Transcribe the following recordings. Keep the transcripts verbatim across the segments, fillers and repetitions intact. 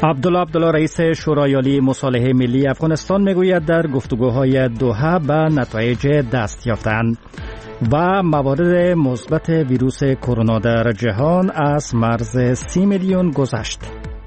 عبدالله عبدالله رئیس شورای عالی مصالحه ملی افغانستان میگوید در گفتگوهای دوحه به نتایج دست یافتند و موارد مثبت ویروس کرونا در جهان از مرز سی میلیون گذشت.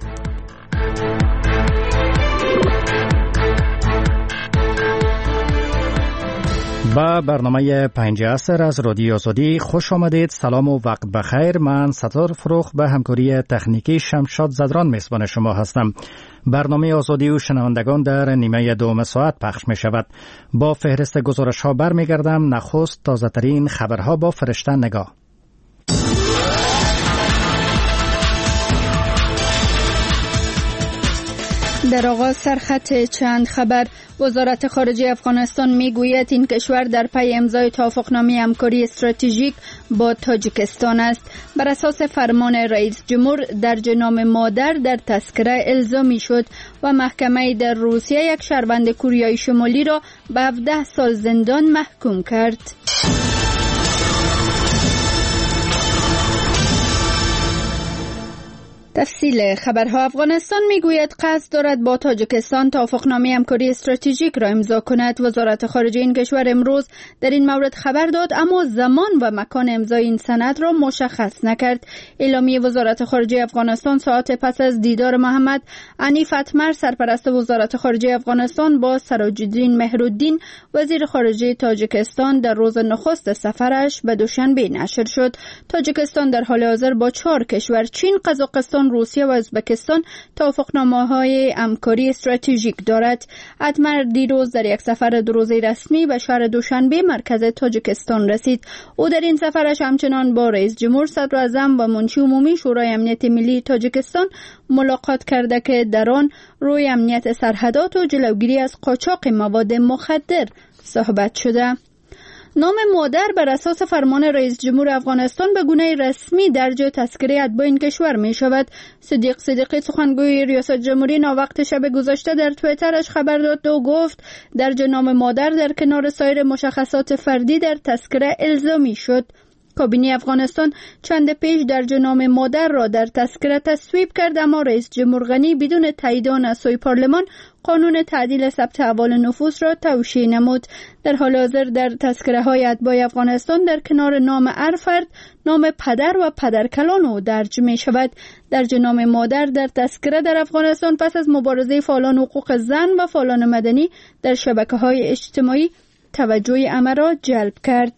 با برنامه پنج عصر از رادیو آزادی خوش آمدید. سلام و وقت بخیر. من ستار فروخ به همکاری تکنیکی شمشاد زدران میزبان شما هستم. برنامه آزادی و شنوندگان در نیمه دوم ساعت پخش می شود. با فهرست گزارش ها برمی گردم. نخست تازه ترین خبرها با فرشته نگاه. در آغاز سرخط چند خبر. وزارت خارجه افغانستان میگوید این کشور در پی امضای توافقنامه همکاری استراتژیک با تاجیکستان است. بر اساس فرمان رئیس جمهور درج نام مادر در تذکره الزامی شد و محکمه در روسیه یک شهروند کوریای شمالی را به هفده سال زندان محکوم کرد. تفصیل خبرها. افغانستان میگوید قصد دارد با تاجیکستان توافقنامه همکاری استراتژیک را امضا کند. وزارت خارجه این کشور امروز در این مورد خبر داد، اما زمان و مکان امضای این سند را مشخص نکرد. اعلامیه وزارت خارجه افغانستان ساعت پس از دیدار محمد عنیف اتمر سرپرست وزارت خارجه افغانستان با سراج الدین مهرالدین وزیر خارجه تاجیکستان در روز نخست سفرش به دوشنبه نشر شد. تاجیکستان در حال حاضر با چهار کشور چین، قزاقستان، روسیه و ازبکستان توافقنامه‌های همکاری استراتژیک دارد. اتمر دیروز در یک سفر دو روزه رسمی به شهر دوشنبه مرکز تاجیکستان رسید. او در این سفرش همچنان با رئیس جمهور، صدراعظم و منشی عمومی شورای امنیت ملی تاجیکستان ملاقات کرده که در آن روی امنیت سرحدات و جلوگیری از قاچاق مواد مخدر صحبت شده. نام مادر بر اساس فرمان رئیس جمهور افغانستان به گونه رسمی درج تذکره اتباع این کشور می شود. صدیق صدیقی سخنگوی ریاست جمهوری ناوقت شب گذشته در توییترش خبر داد و گفت درج نام مادر در کنار سایر مشخصات فردی در تذکره الزامی شد. کابینه افغانستان چند پیش درج نام مادر را در تذکره تصویب کرد، اما رئیس جمهور غنی بدون تایید آن از سوی پارلمان قانون تعدیل ثبت احوال نفوس را توشیح نمود. در حال حاضر در تذکره های اتباع افغانستان در کنار نام هر فرد نام پدر و پدرکلان او درج می شود. درج نام مادر در تذکره در افغانستان پس از مبارزه فعالان حقوق زن و فعالان مدنی در شبکه های اجتماعی توجه همه را جلب کرد.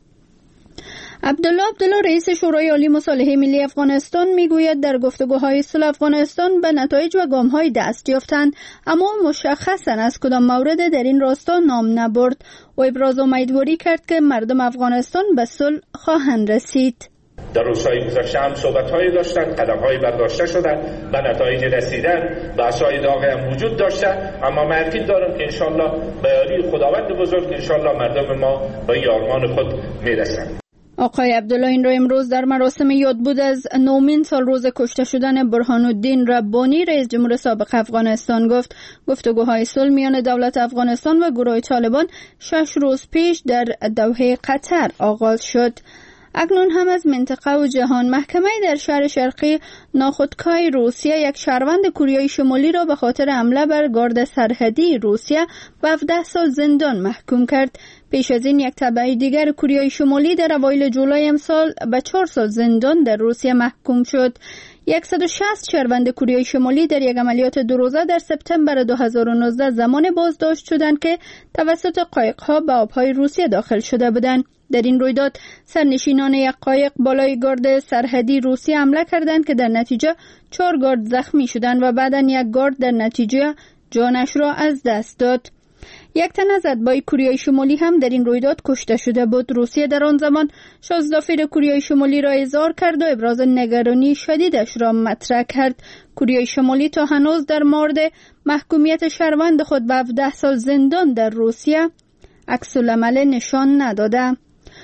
عبدالله عبدالله رئیس شورای عالی مصالحه ملی افغانستان میگوید در گفتگوهای صلح افغانستان به نتایج و گام‌های دست یافتند، اما مشخصاً از کدام مورد در این راستا نام نبرد و ابراز امیدواری کرد که مردم افغانستان به صلح خواهند رسید. در روزهای گذشته هم صحبت‌هایی داشتند، قدم‌هایی برداشته شدند، به نتایج رسیدن، بحث‌های داغی هم وجود داشته، اما من یقین دارم که انشالله به یاری خداوند بزرگ انشالله مردم ما به آرمان خود میرسند. آقای عبدالله این را امروز در مراسم یادبود از نومین سال روز کشته شدن برهان الدین ربانی رئیس جمهور سابق افغانستان گفت. گفتگوهای صلح میان دولت افغانستان و گروه طالبان شش روز پیش در دوحه قطر آغاز شد. اکنون هم از منطقه و جهان. محکمه در شهر شرقی ناخودکای روسیه یک شهروند کوریای شمالی را به خاطر حمله بر گارد سرحدی روسیه به هفده سال زندان محکوم کرد. پیش از این یک تبع دیگر کوریای شمالی در اوایل جولای امسال به چهار سال زندان در روسیه محکوم شد. صد و شصت شهروند کوریای شمالی در یک عملیات دو روزه در سپتامبر دو هزار و نوزده زمان بازداشت شدند که توسط قایق‌ها به آب‌های روسیه داخل شده بودند. در این رویداد سرنشینان یک قایق بالای گارد سرحدی روسیه حمله کردند که در نتیجه چهار گارد زخمی شدند و بعداً یک گارد در نتیجه جانش را از دست داد. یک تن از اتباع کوریای شمالی هم در این رویداد کشته شده بود. روسیه در آن زمان شازدافیر کوریای شمالی را احضار کرد و ابراز نگرانی شدیدش را مطرح کرد. کوریای شمالی تا هنوز در مورد محکومیت شهروند خود به هفده سال زندان در روسیه عکس‌العمل نشان نداده.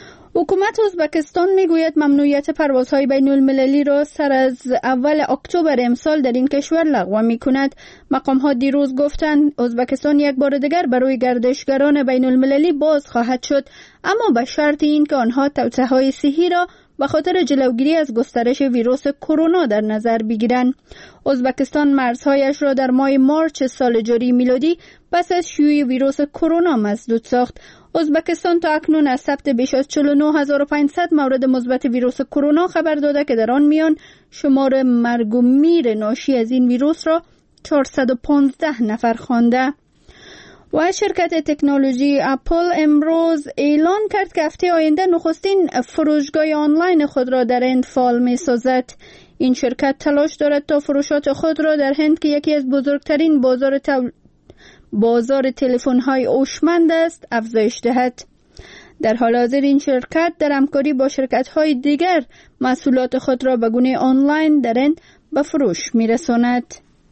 حکومت ازبکستان میگوید ممنوعیت پروازهای بین المللی را سر از اول اکتبر امسال در این کشور لغو میکند. مقام ها دیروز گفتند ازبکستان یک بار دیگر برای گردشگران بین المللی باز خواهد شد، اما به شرط این که آنها توطئه‌های صحی را به خاطر جلوگیری از گسترش ویروس کرونا در نظر بگیرند. ازبکستان مرزهایش را در ماه مارچ سال جاری میلادی پس از شیوع ویروس کرونا مسدود ساخت. ازبکستان تا اکنون از ثبت بیش از چهل و نه هزار و پانصد مورد مثبت ویروس کرونا خبر داده که در آن میان شمار مرگ و میر ناشی از این ویروس را چهارصد و پانزده نفر خوانده. و شرکت تکنولوژی اپل امروز اعلان کرد که هفته آینده نخستین فروشگاه آنلاین خود را در هند فعال می سازد. این شرکت تلاش دارد تا فروشات خود را در هند که یکی از بزرگترین بازار تول... بازار تلفن‌های هوشمند است افزایش دهد. در حال حاضر این شرکت در همکاری با شرکت‌های دیگر محصولات خود را به گونه آنلاین در هند به فروش می‌رساند.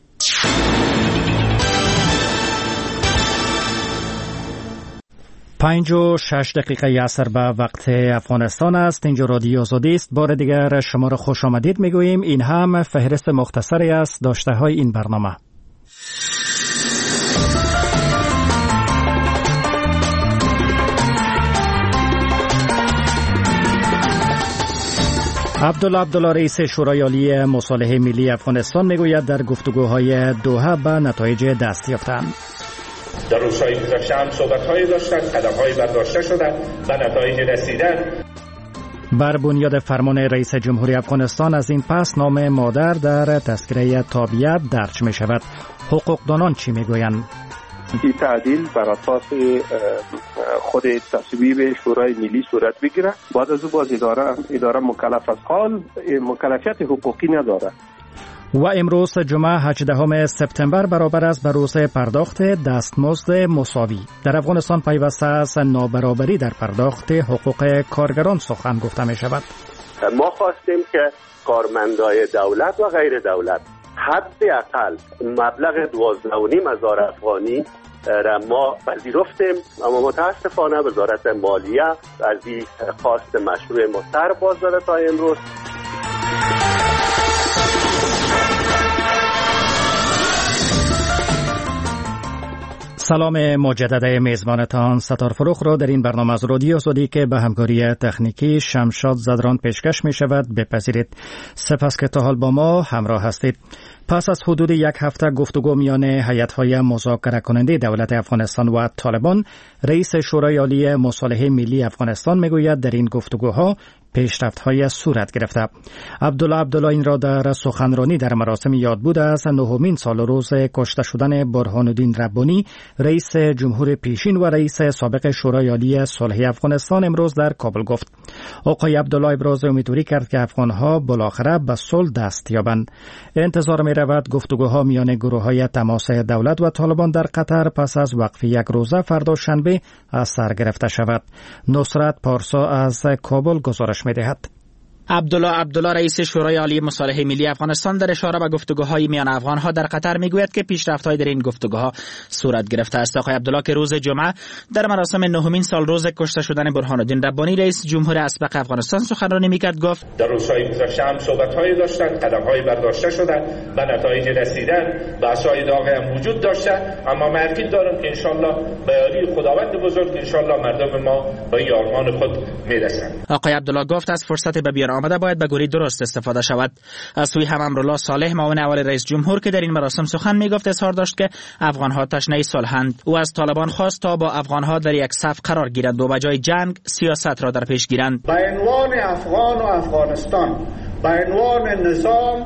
پنج و شش دقیقه عصر به وقت افغانستان است. اینجا رادیو آزادی است. بار دیگر شما را خوش آمدید میگوییم. این هم فهرست مختصری است داشته های این برنامه. عبدالله عبدالله رئیس شورای عالی مصالحه ملی افغانستان میگوید در گفتگوهای دوحه به نتایج دست یافتند. در روزهای گذشته هم صحبت‌هایی داشتند، قدم‌هایی برداشته شدند و نتایج رسیدند. بر بنیاد فرمان رئیس جمهوری افغانستان از این پس نام مادر در تذکره تابعیت درج می شود. حقوقدانان چی می گویند؟ این تعدیل بر اساس خود تصویب شورای ملی صورت بگیره. بعد از او باز اداره اداره مکلف از حال مکلفیت حقوقی نداره. و امروز جمعه هجدهم سپتامبر برابر است به روز پرداخت دستمزد مساوی. در افغانستان پیوسته است نابرابری در پرداخت حقوق کارگران سخن گفته می شود. ما خواستیم که کارمندای دولت و غیر دولت حداقل مبلغ دوازده و نیم هزار افغانی را ما پذیرفتیم، اما متاسفانه وزارت مالیه از این خواست مشروع ما سر باز داده تا امروز. سلام مجدد میزبانتان ستار فروخ را در این برنامه از رادیو آزادی که به همکاری تکنیکی شمشاد زدران پیشکش می شود بپذیرید. سپاس که تا حال با ما همراه هستید. پس از حدود یک هفته گفتگو میان هیئت‌های مذاکره کننده دولت افغانستان و طالبان، رئیس شورای عالی مصالحه ملی افغانستان میگوید در این گفتگوها پیشرفت‌های صورت گرفته. عبدالله عبدالله این را در سخنرانی در مراسم یادبود از نهمین سال روز کشته شدن برهان الدین ربانی، رئیس جمهور پیشین و رئیس سابق شورای عالی صلح افغانستان امروز در کابل گفت. آقای عبدالله ابراز امیدواری کرد که افغان‌ها بالاخره به صلح دست یابند. انتظار می رود گفتگوها میان گروه‌های تماس دولت و طالبان در قطر پس از وقف یک روزه فردا شنبه از سر گرفته شود. نصرت پارسا از کابل گزارش می دهد. عبدالله عبدالله رئیس شورای عالی مصالحه ملی افغانستان در اشاره به گفتگوهای میان افغان‌ها در قطر میگوید که پیشرفت‌های در این گفتگوها صورت گرفته است. آقای عبدالله که روز جمعه در مراسم نهمین سال روز کشته شدن برهان الدین ربانی رئیس جمهور اسبق افغانستان سخنرانی میکرد گفت در روزهای گذشته هم صحبت‌هایی داشتند، قدم‌هایی برداشته شدند و نتایج رسیدند، بحث‌های داغی هم وجود داشته، اما من یقین دارم که انشالله به یاری خداوند بزرگ انشالله مردم ما به این آرمان خود میرسند. آقای عبدالله گفت از فرصت به بیان آمده باید به گوری درست استفاده شود. از سوی هم امرالله صالح معاون اول رئیس جمهور که در این مراسم سخن میگفت اظهار داشت که افغان‌ها تشنه صلحند. او از طالبان خواست تا با افغان‌ها در یک صف قرار گیرند و به جای جنگ سیاست را در پیش گیرند. به عنوان افغان و افغانستان، به عنوان نظام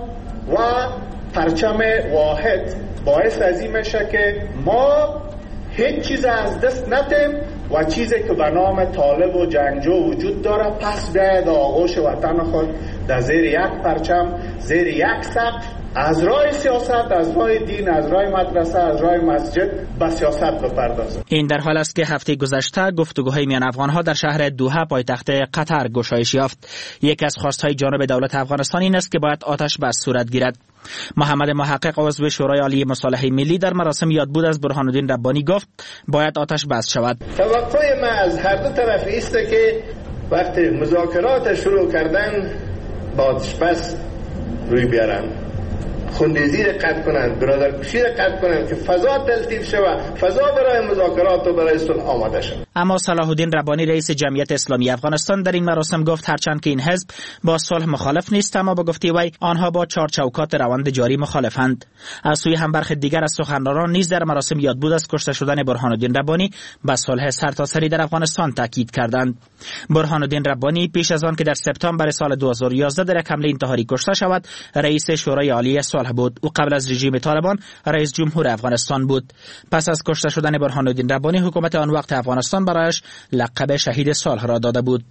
و پرچم واحد باعث از این میشه که ما هیچ چیز از دست ندیم و چیزی که به نام طالب و جنگجو وجود داره پس بیاید آغوش وطن خود در زیر یک پرچم، زیر یک سقف، از راه سیاست، از راه دین، از راه مدرسه، از راه مسجد به سیاست بپردازد. این در حال است که هفته گذشته گفتگوهای میان افغان‌ها در شهر دوحه پایتخت قطر گشایش یافت. یک از خواست‌های جانب دولت افغانستان این است که باید آتش بس صورت گیرد. محمد محقق عضو شورای عالی مصالحه ملی در مراسم یادبود از برهان الدین ربانی گفت باید آتش بس شود. توقع ما از هر دو طرف است که وقتی مذاکرات شروع کردن با آتش بس روی بیارن. خونریزی را قطع کنند، برادرکشی را قطع کنند که فضا تلطیف شود، فضا برای مذاکرات و برای صلح آماده شود. اما صلاح الدین ربانی رئیس جمعیت اسلامی افغانستان در این مراسم گفت هرچند که این حزب با صلح مخالف نیست، اما با گفته وی آنها با چارچوکات روند جاری مخالفند. از سوی هم برخی دیگر از سخنرانان نیز در مراسم یاد بود از کشته شدن برهان الدین ربانی به صلح سرتاسری در افغانستان تاکید کردند. برهان الدین ربانی پیش از آن که در سپتامبر سال دو هزار و یازده در یک حمله انتحاری کشته شود، رئیس شورای عالی صلح بود. او قبل از رژیم طالبان رئیس جمهور افغانستان بود. پس از کشته شدن برهان الدین ربانی، حکومت آن وقت افغانستان برایش لقب شهید صلح را داده بود.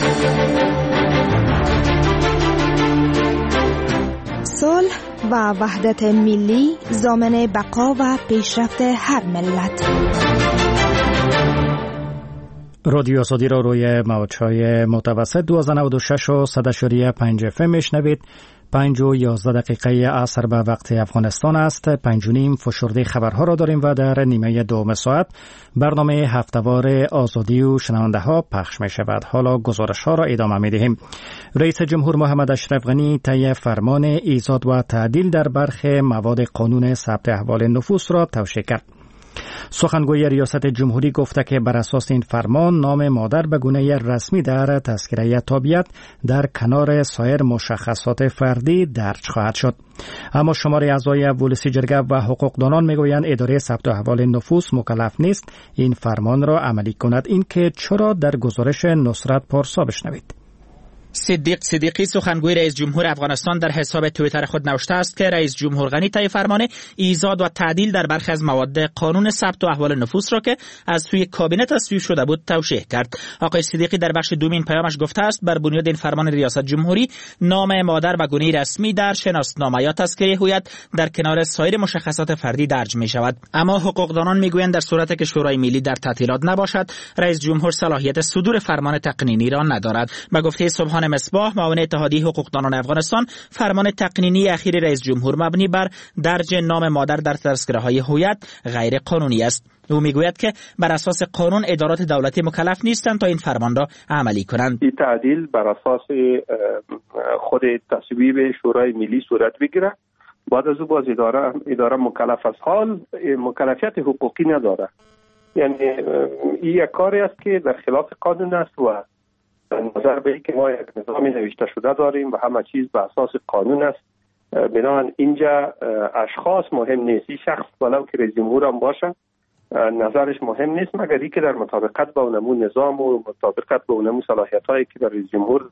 صلح و وحدت ملی ضامن بقا و پیشرفت هر ملت. رادیو آزادی را روی موج‌های متوسط دو هزار و نود و شش و صد و پنج اف ام میشنوید. پنج و یازده دقیقه عصر به وقت افغانستان است. پنج و نیم فشرده خبرها را داریم و در نیمه دوم ساعت برنامه هفته‌وار آزادی و شنونده ها پخش می شود. حالا گزارش ها را ادامه می دهیم. رئیس جمهور محمد اشرف غنی طی فرمان ایجاد و تعدیل در برخی مواد قانون ثبت احوال نفوس را توشیح کرد. سخنگوی ریاست جمهوری گفته که بر اساس این فرمان نام مادر به گونه رسمی در تذکره تابعیت در کنار سایر مشخصات فردی درج خواهد شد. اما شمار اعضای ولسی جرگه و حقوقدانان میگویند اداره ثبت احوال نفوس مکلف نیست این فرمان را عملی کند. این که چرا در گزارش نصرت پارسا بشنوید. صدیق صدیقی سخنگوی رئیس جمهور افغانستان در حساب توییتر خود نوشته است که رئیس جمهور غنی طی فرمان ایجاد و تعدیل در برخی از مواد قانون ثبت و احوال نفوس را که از سوی کابینه تصویب شده بود توشیح کرد. آقای صدیقی در بخش دومین پیامش گفته است بر بنیاد این فرمان ریاست جمهوری نام مادر به گونه رسمی در شناسنامه یا تذکره هویت در کنار سایر مشخصات فردی درج می شود. اما حقوقدانان میگویند در صورتی که شورای ملی در تعطیلات نباشد، رئیس جمهور صلاحیت صدور فرمان تقنینی را ندارد. به گفته سبحان مصباح معاون اتحادیه حقوقدانان افغانستان، فرمان تقنینی اخیر رئیس جمهور مبنی بر درج نام مادر در تذکره‌های هویت غیر قانونی است. او میگوید که بر اساس قانون ادارات دولتی مکلف نیستند تا این فرمان را عملی کنند. این تعدیل بر اساس خود تصویب شورای ملی صورت بگیره. بعد از او باز اداره اداره مکلف از حال مکلفیت حقوقی نداره. یعنی این یک کاری است که در خلاف قانون است و نظر به اینکه ما یک نظام نوشته شده داریم و همه چیز به اساس قانون است. بنابراین اینجا اشخاص مهم نیست. این شخص ولو که رئیس جمهور هم باشه نظرش مهم نیست مگر اینکه در مطابقت با اونمون نظام و مطابقت با اونمون صلاحیت‌هایی که در رئیس جمهور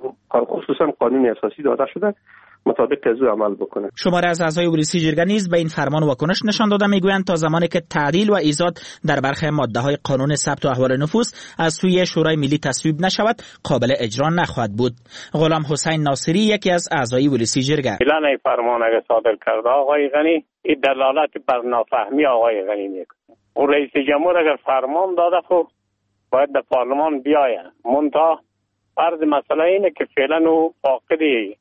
خصوصا قانون اساسی داده شده مطابق از او عمل بکنه. شماره از اعضای ولسی جرگه نیز به این فرمان واکنش نشان دادند. میگویند تا زمانی که تعدیل و ایجاد در برخی ماده‌های قانون ثبت و احوال نفوس از سوی شورای ملی تصویب نشود قابل اجرا نخواهد بود. غلام حسین ناصری یکی از اعضای ولسی جرگه: اعلان این فرمان اگه صادر کرده آقای غنی این دلالت بر نافهمی آقای غنی میکنه. اون رئیس جمهور اگر فرمان داده خب باید در پارلمان بیاید. منتها فرض مسئله اینه که فعلا او فاقد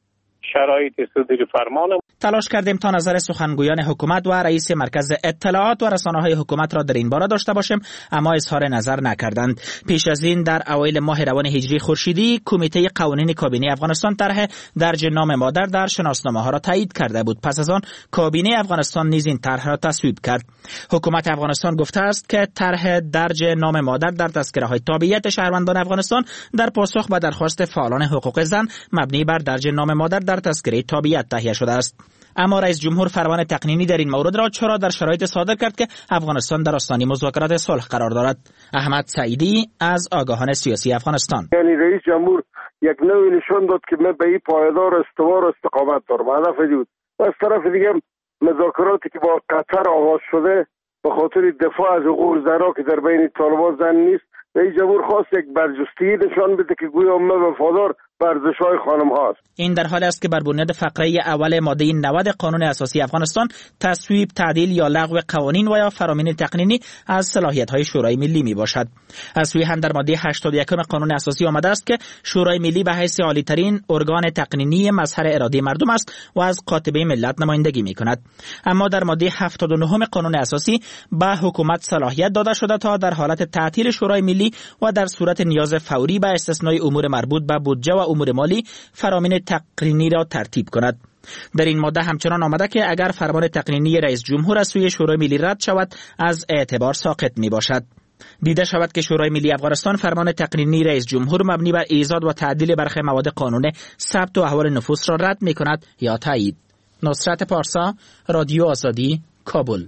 شرایط صدور فرمان. تلاش کردیم تا نظر سخنگویان حکومت و رئیس مرکز اطلاعات و رسانه‌های حکومت را در این باره داشته باشیم، اما اظهار نظر نکردند. پیش از این در اوایل ماه روان هجری خورشیدی کمیته قوانین کابینه افغانستان طرح درج نام مادر در شناسنامه‌ها را تایید کرده بود. پس از آن کابینه افغانستان نیز این طرح را تصویب کرد. حکومت افغانستان گفته است که طرح درج نام مادر در تذکره‌های تابعیت شهروندان افغانستان در پاسخ به درخواست فعالان حقوق زن مبنی بر درج نام مادر در تذکره تابعیت تهیه شده است. اما رئیس جمهور فرمان تقنینی در این مورد را چرا در شرایط صادر کرد که افغانستان در آستانه مذاکرات صلح قرار دارد؟ احمد سعیدی از آگاهان سیاسی افغانستان: یعنی رئیس جمهور یک نوعی نشان داد که من به این پایدار استوار و استقامت دارم. هدف بود. و از طرف دیگه مذاکراتی که با قطر آغاز شده به خاطر دفاع از حقوق زنان که در بین طالبان زن نیست، رئیس جمهور خواست یک برجستگی نشان بده که گویا ما وفادار به ارزش‌های خانم هاست. این در حالی است که بر بنیاد فقره اول ماده نود قانون اساسی افغانستان تصویب، تعدیل یا لغو قوانین و یا فرامین تقنینی از صلاحیت‌های شورای ملی میباشد. از سوی هم در ماده هشتاد و یک قانون اساسی آمده است که شورای ملی به حیث عالی‌ترین ارگان تقنینی مظهر اراده مردم است و از قاطبه ملت نمایندگی می‌کند. اما در ماده هفتاد و نه قانون اساسی به حکومت صلاحیت داده شده تا در حالت تعطیل شورای ملی و در صورت نیاز فوری به استثنای امور مربوط به بودجه و امور مالی فرامین تقنینی را ترتیب کند. در این ماده همچنان آمده که اگر فرمان تقنینی رئیس جمهور از سوی شورای ملی رد شود از اعتبار ساقط می باشد. دیده شود که شورای ملی افغانستان فرمان تقنینی رئیس جمهور مبنی بر ایجاد و تعدیل برخی مواد قانون ثبت و احوال نفوس را رد می کند یا تایید. نصرت پارسا، رادیو آزادی، کابل.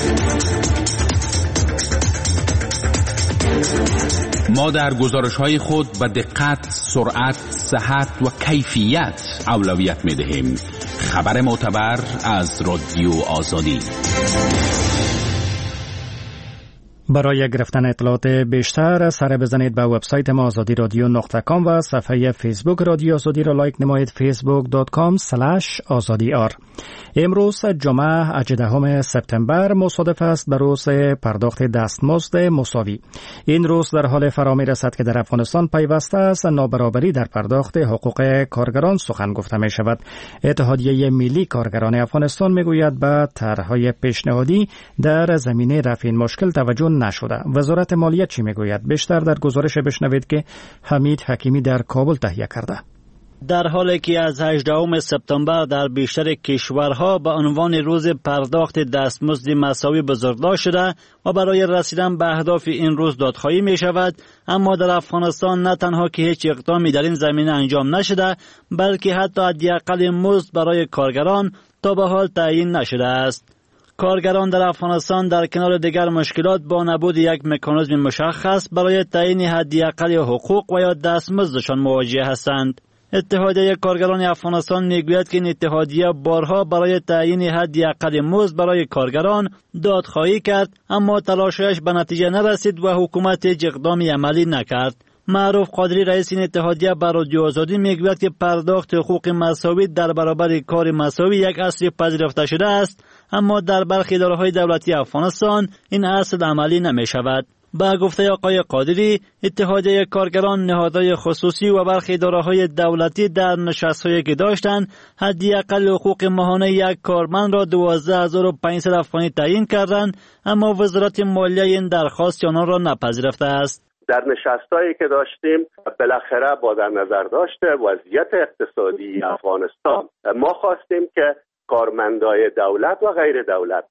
ما در گزارش‌های خود به دقت، سرعت، صحت و کیفیت اولویت می‌دهیم. خبر معتبر از رادیو آزادی. برای گرفتن اطلاعات بیشتر سر بزنید به وبسایت ما آزادی رادیو نقطه کام و صفحه فیسبوک رادیو آزادی را لایک نمایید فیسبوک دات کام اسلش آزادی آر. امروز جمعه هجدهم سپتامبر مصادف است به روز پرداخت دستمزد مساوی. این روز در حال فرا می‌رسد که در افغانستان پیوسته است نابرابری در پرداخت حقوق کارگران سخن گفته می شود. اتحادیه ملی کارگران افغانستان میگوید به طرح‌های پیشنهادی در زمینه رفع این مشکل توجه نشده. وزارت مالیه چی میگوید؟ بیشتر در گزارش بشنوید که حمید حکیمی در کابل تهیه کرده. در حالی که از هجدهم سپتامبر در بیشتر کشورها به عنوان روز پرداخت دستمزد مساوی بزرگداشت شده و برای رسیدن به اهداف این روز دادخواهی می شود، اما در افغانستان نه تنها که هیچ اقدامی در این زمینه انجام نشده، بلکه حتی حداقل مزد برای کارگران تا به حال تعیین نشده است. کارگران در افغانستان در کنار دیگر مشکلات با نبود یک مکانیزم مشخص برای تعیین حداقل حقوق و یا دستمزدشان مواجه هستند. اتحادیه کارگران افغانستان میگوید که این اتحادیه بارها برای تعیین حداقل مزد برای کارگران دادخواهی کرد، اما تلاشش به نتیجه نرسید و حکومت هیچ اقدامی عملی نکرد. معروف قادری رئیس این اتحادیه بر رادیو آزادی میگوید که پرداخت حقوق مساوی در برابر کار مساوی یک اصل پذیرفته شده است، اما در برخی اداره‌های دولتی افغانستان این اصل عملی نمی شود. با گفته آقای قادری، اتحادیه کارگران، نهادهای خصوصی و برخی اداره‌های دولتی در نشست‌هایی که داشتند حداقل حقوق ماهانه یک کارمند را دوازده هزار و پانصد افغانی تعیین کردند، اما وزارت مالیه این درخواست آنان را نپذیرفته است. در نشستایی که داشتیم بالاخره با در نظر داشته وضعیت اقتصادی افغانستان ما خواستیم که کارمندای دولت و غیر دولت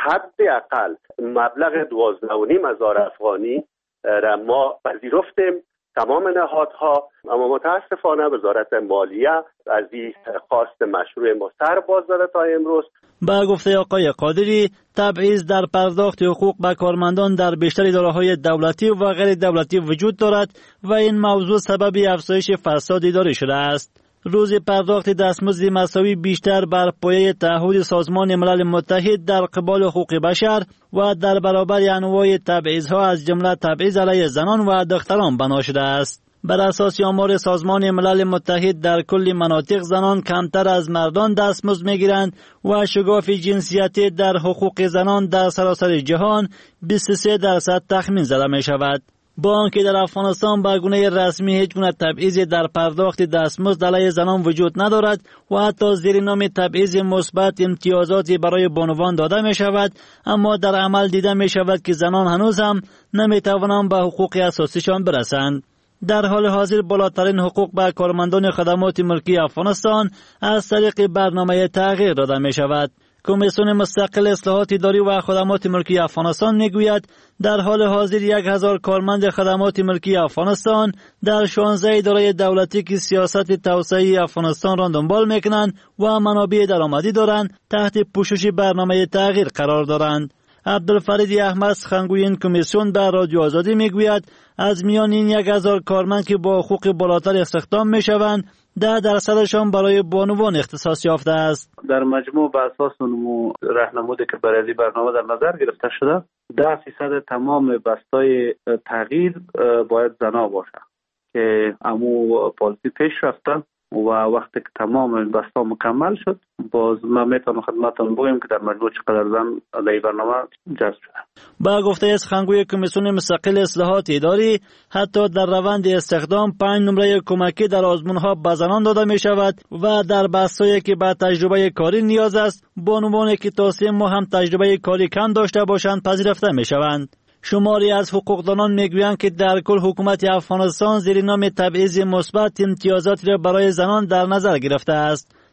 حداقل مبلغ دوازده و نیم هزار افغانی را ما پذیرفتیم تمام نهادها، اما متاسفانه وزارت مالیه از این خواست مشروع ما سر باز داده تا امروز. با گفته آقای قادری، تبعیض در پرداخت حقوق به کارمندان در بیشتر اداره‌های دولتی و غیر دولتی وجود دارد و این موضوع سبب افزایش فساد اداری شده است. روز پرداخت دستمزد مساوی بیشتر بر پایه تعهد سازمان ملل متحد در قبال حقوق بشر و در برابر انواع تبعیض‌ها از جمله تبعیض علیه زنان و دختران بنا شده است. بر اساس آمار سازمان ملل متحد در کل مناطق زنان کمتر از مردان دستمزد می‌گیرند و شگاف جنسیتی در حقوق زنان در سراسر جهان بیست و سه درصد تخمین زده می‌شود. با آنکه در افغانستان به گونه رسمی هیچ گونه تبعیضی در پرداخت دستمزد علیه زنان وجود ندارد و حتی زیر نام تبعیض مثبت امتیازاتی برای بانوان داده می شود، اما در عمل دیده می شود که زنان هنوز هم نمی توانند به حقوق اساسیشان برسند. در حال حاضر بالاترین حقوق به کارمندان خدمات ملکی افغانستان از طریق برنامه تغییر داده می شود. کمیسیون مستقل اصلاحات اداری و خدمات ملکی افغانستان میگوید در حال حاضر یک هزار کارمند خدمات ملکی افغانستان در شانزده اداره دولتی که سیاست توسعه افغانستان را دنبال میکنند و منابع درآمدی دارند تحت پوشش برنامه تغییر قرار دارند. عبدالفرید احمد سخنگوی این کمیسیون در رادیو آزادی میگوید از میان این یک هزار کارمند که با حقوق بالاتر استخدام میشوند ده درصدشان برای بانوان اختصاص یافته است. در مجموع به اساس نمو راهنمودی که برای برنامه در نظر گرفته شده ده فیصد تمام بستای تغییر باید زنا باشه که امو پالیسی پیش رفته و وقتی که تمام بستا مکمل شد باز ما میتونم خدمتتون بگیم که در مجموع چقدر زن در برنامه جذب شده. با گفته سخنگوی کمیسیون مستقل اصلاحات اداری حتی در روند استخدام پنج نمره کمکی در آزمون‌ها به زنان داده می شود و در بستایی که به تجربه کاری نیاز است بانوانی که تا سه ماه هم تجربه کاری کم داشته باشند پذیرفته می شوند. شماری از حقوقدانان میگویند که در کل حکومت افغانستان زیر نام تبعیض مثبت امتیازات را برای زنان در نظر گرفته است.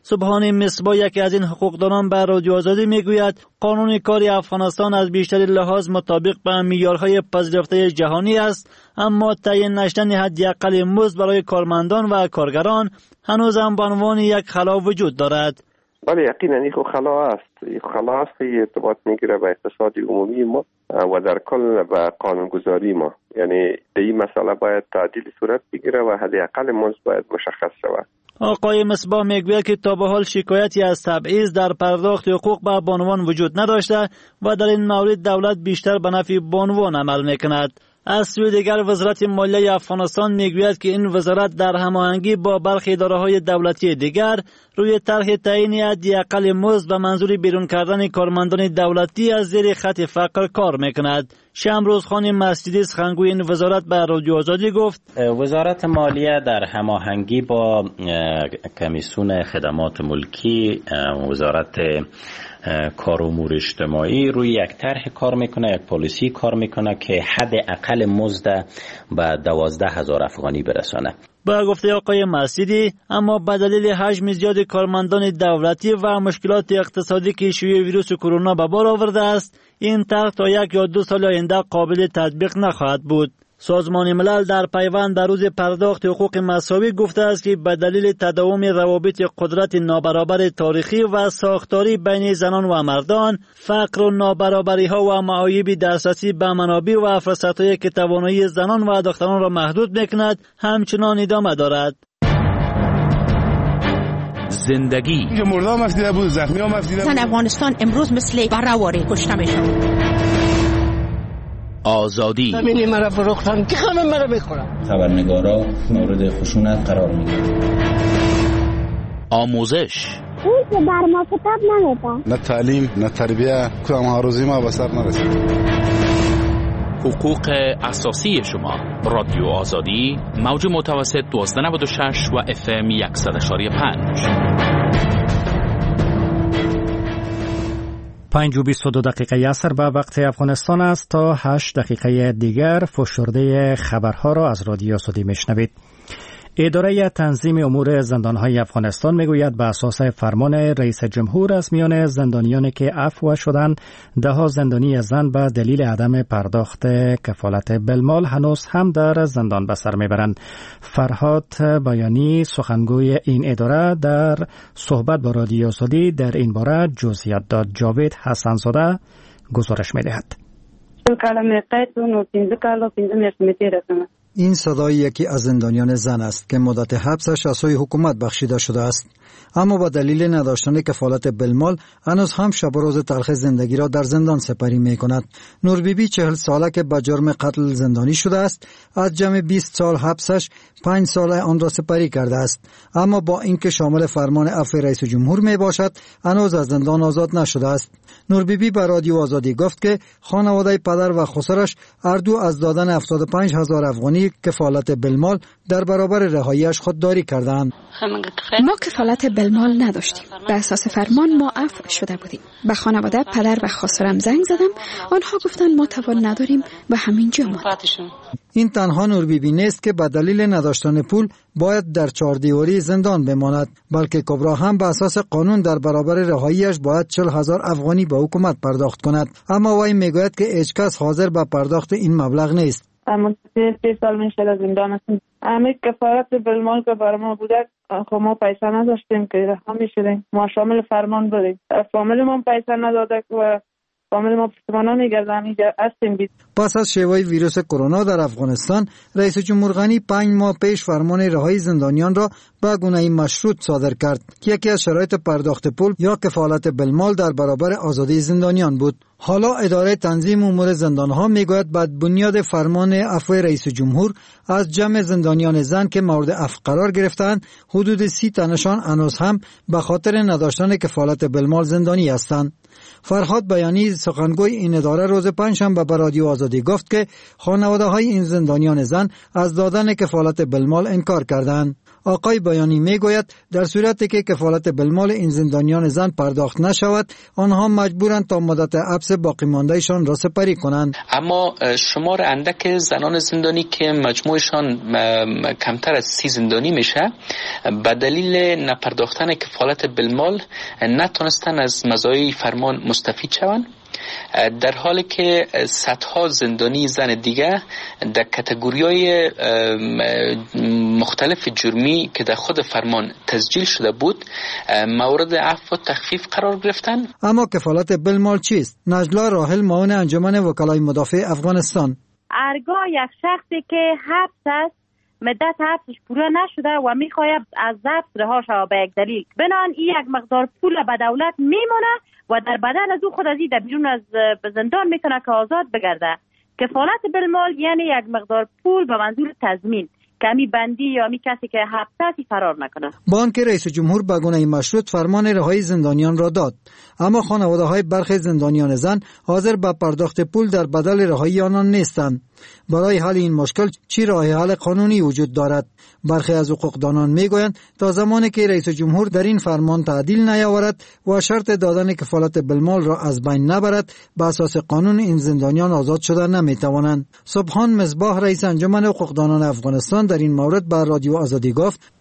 سبحانی مصباح یکی از این حقوقدانان به رادیو آزادی میگوید قانون کاری افغانستان از بیشتر لحاظ مطابق با معیارهای پذیرفته جهانی است، اما تعیین نشدن حداقل مزد برای کارمندان و کارگران هنوز هم به عنوان یک خلا وجود دارد. بله یقینا این خلا است، این خلا است که ارتباط میگیره به اقتصاد عمومی ما و در کل به قانونگذاری ما. یعنی این مسئله باید تعدیل صورت بگیره و حداقل مزد باید مشخص شود. آقای مصباح میگوید که تا به حال شکایتی از تبعیض در پرداخت حقوق به بانوان وجود نداشته و در این مورد دولت بیشتر به نفع بانوان عمل میکند. از سوی دیگر وزارت مالیه افغانستان میگوید که این وزارت در هماهنگی با برخی اداره‌های دولتی دیگر روی طرح تعیین حداقل مزد و منظور بیرون کردن کارمندان دولتی از زیر خط فقر کار میکند. شمروز خان مسجدی سخنگوی این وزارت به رادیو آزادی گفت وزارت مالیه در هماهنگی با کمیسیون خدمات ملکی، وزارت کار و امور اجتماعی روی یک طرح کار میکنه، یک پالیسی کار میکنه که حد اقل مزد به دوازده هزار افغانی برسانه. با گفته آقای مسجدی، اما به دلیل حجم زیاد کارمندان دولتی و مشکلات اقتصادی که شیوع ویروس کرونا به بار آورده است، این طرح تا یک یا دو سال آینده قابل تطبیق نخواهد بود. سازمان ملل در پیوند به روز پرداخت حقوق مساوی گفته است که به دلیل تداوم روابط قدرت نابرابر تاریخی و ساختاری بین زنان و مردان، فقر و نابرابری ها و معایب دسترسی به منابع و فرصت‌هایی که توانایی زنان و دختران را محدود می‌کند همچنان ادامه دارد. زندگی مردم مفدیده بود، زخمی ها مفدیده بود. افغانستان امروز مثل برآوری کشته میشد. آزادی زمینی مرا فروختن که همه مرا بخورن. خبرنگارا مورد خشونت قرار میگیرن. آموزش اون که بر ما کتاب نمیده. نه تعلیم نه تربیه، کدام هاروزی ما به سر نرسید. حقوق اساسی شما. رادیو آزادی، موج متوسط دوازده نود و شش و اف ام صد و شش و پنج. پنج و بیست و دو دقیقه عصر به وقت افغانستان است. تا هشت دقیقه دیگر فشرده خبرها را از رادیو آزادی میشنوید. اداره تنظیم امور زندانهای افغانستان میگوید به اساس فرمان رئیس جمهور از میان زندانیانی که عفو شدند، ده ها زندانی زن به دلیل عدم پرداخت کفالت بالمال هنوز هم در زندان به سر میبرند. فرهاد بیانی سخنگوی این اداره در صحبت با رادیو آزادی در این باره جزئیات داد. جاوید حسن‌زاده گزارش میدهد. این صدای یکی از زندانیان زن است که مدت حبسش از سوی حکومت بخشیده شده است، اما با دلیل نداشتن کفالت بالمال هنوز هم شب و روز تلخ زندگی را در زندان سپری می کند. نور بیبی چهل ساله که به جرم قتل زندانی شده است، از جمع بیست سال حبسش پنج سال آن را سپری کرده است، اما با اینکه شامل فرمان عفو رئیس جمهور می باشد هنوز از زندان آزاد نشده است. نور بیبی به رادیو آزادی گفت که خانواده پدر و خسرش هر دو از دادن هفتاد و پنج هزار افغانی کفالت بالمال در برابر رهاییش خودداری کردند. ما کفالت بالمال نداشتیم. به اساس فرمان ما عفو شده بودیم. به خانواده پدر و خسرم زنگ زدم، آنها گفتند ما توان نداریم و همینجا ماند. این تنها نور بیبی نیست که به دلیل نداشتن پول باید در چهار دیواری زندان بماند، بلکه کبرا هم به اساس قانون در برابر رهاییش باید چهل هزار افغانی به حکومت پرداخت کند، اما وی میگوید که هیچ کس حاضر به پرداخت این مبلغ نیست. اما سه سال میشه زندان هستیم. همه کفارت بالمال که برای ما بوده، خب ما پیسه نداشتیم که رها میشدیم. ما شامل فرمان بودیم. فامیل ما پیسه نداده و فامیل ما پشتمانا میگردن اینجا هستیم. پس از شیوع ویروس کرونا در افغانستان، رئیس جمهور غنی پنج ماه پیش فرمان رهایی زندانیان را به گونه مشروط صادر کرد که یکی از شرایط پرداخت پول یا کفالت بالمال در برابر آزادی زندانیان بود. حالا اداره تنظیم امور زندانها میگوید بعد بنیاد فرمان عفو رئیس جمهور از جمع زندانیان زن که مورد عفو قرار گرفتند، حدود سی تنشان هنوز هم به خاطر نداشتن کفالت بالمال زندانی هستند. فرهاد بیانی سخنگوی این اداره روز پنجشنبه به رادیو آزادی گفت که خانواده های این زندانیان زن از دادن کفالت بالمال انکار کردند. آقای بیانی میگوید در صورتی که کفالت بالمال این زندانیان زن پرداخت نشود، آنها مجبورند تا مدت حبس باقی ماندهشان را سپری کنند. اما شمار اندک زنان زندانی که مجموعشان کمتر از سی زندانی میشه، به دلیل نپرداختن کفالت بالمال نتونستن از مزایای فرمان مستفید شوند، در حالی که صدها زندانی زن دیگه در کاتگوری‌های مختلف جرمی که در خود فرمان تسجیل شده بود مورد عفو و تخفیف قرار گرفتن. اما کفالت بالمال چیست؟ نجلا راحل معاون انجمن وکلای مدافع افغانستان: هرگاه یک شخصی که حبس است، مدت حبسش پوره نشده و میخواید از حبس رها شود به یک دلیل، بنان این یک مقدار پول به دولت میمونه و در بدل از او خود از این در بیرون از زندان میتونه که آزاد بگرده. کفالت بالمال یعنی یک مقدار پول به منظور تضمین که همی بندی یا همی کسی که حبس فرار نکنه. بانک رئیس جمهور به گونه مشروط فرمان رهایی زندانیان را داد، اما خانواده های برخی زندانیان زن حاضر به پرداخت پول در بدل رهایی آنان نیستند. برای حل این مشکل چی راه حل قانونی وجود دارد؟ برخی از حقوقدانان میگویند تا زمانی که رئیس جمهور در این فرمان تعدیل نیاورد و شرط دادن کفالت بالمال را از بین نبرد، به اساس قانون این زندانیان آزاد شده نمیتوانند. سبحان مصباح رئیس انجمن حقوقدانان افغانستان در این مورد به رادیو آزادی گفت: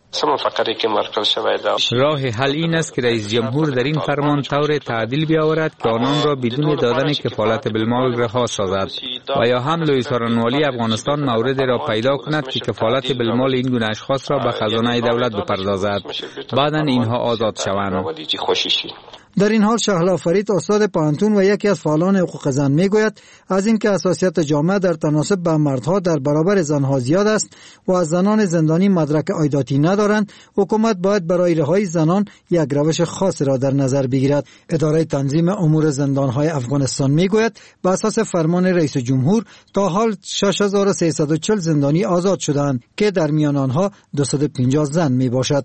راه حل این است که رئیس جمهور در این فرمان طور تعدیل بیاورد که آنان را بدون دادن کفالت بالمال رها سازد و یا هم لوی سارنوالی افغانستان موردی را پیدا کند که کفالت بالمال این گونه اشخاص را به خزانه دولت بپردازد، بعداً اینها آزاد شوند. در این حال شهلا فرید، استاد پانتون و یکی از فعالان حقوق زن میگوید از اینکه حساسیت جامعه در تناسب با مردها در برابر زنها زیاد است و از زنان زندانی مدرک عایداتی ندارند، حکومت باید برای رهایی زنان یک روش خاص را در نظر بگیرد. اداره تنظیم امور زندانهای افغانستان میگوید به اساس فرمان رئیس جمهور تا حال شش هزار و سیصد و چهل زندانی آزاد شدند که در میان آنها دویست و پنجاه زن می باشد.